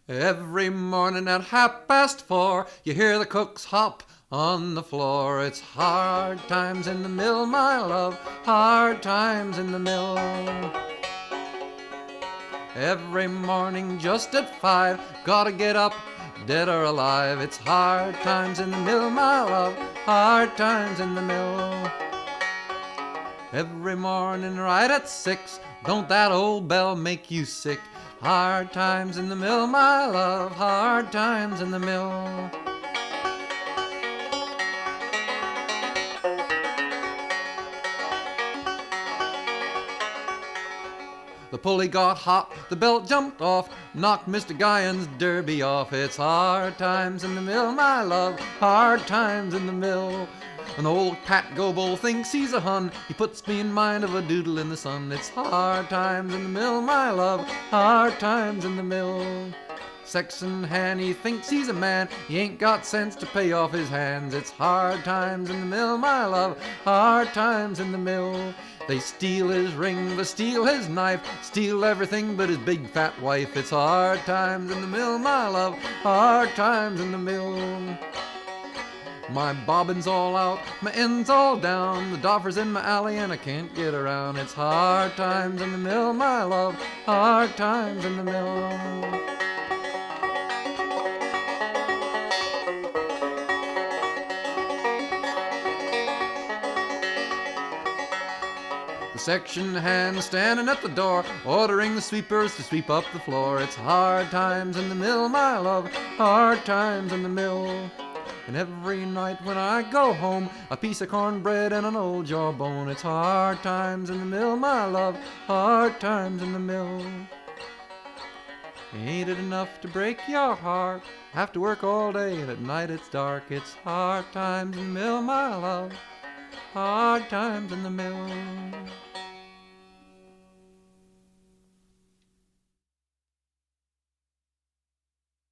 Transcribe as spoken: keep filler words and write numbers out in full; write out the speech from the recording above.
Every morning at half past four, you hear the cooks hop on the floor. It's hard times in the mill, my love, hard times in the mill. Every morning just at five, gotta get up, dead or alive. It's hard times in the mill, my love, hard times in the mill. Every morning right at six, don't that old bell make you sick? Hard times in the mill, my love, hard times in the mill. The pulley got hot, the belt jumped off, knocked Mister Guyan's derby off. It's hard times in the mill, my love, hard times in the mill. An old Pat Gobo thinks he's a Hun, he puts me in mind of a doodle in the sun. It's hard times in the mill, my love, hard times in the mill. Sexton Hanny thinks he's a man, he ain't got sense to pay off his hands. It's hard times in the mill, my love, hard times in the mill. They steal his ring, they steal his knife, steal everything but his big fat wife. It's hard times in the mill, my love, hard times in the mill. My bobbin's all out, my end's all down, the doffer's in my alley and I can't get around. It's hard times in the mill, my love, hard times in the mill. The section hand standing at the door, ordering the sweepers to sweep up the floor. It's hard times in the mill, my love, hard times in the mill. And every night when I go home, a piece of cornbread and an old jawbone. It's hard times in the mill, my love, hard times in the mill. Ain't it enough to break your heart? Have to work all day and at night it's dark. It's hard times in the mill, my love, hard times in the mill.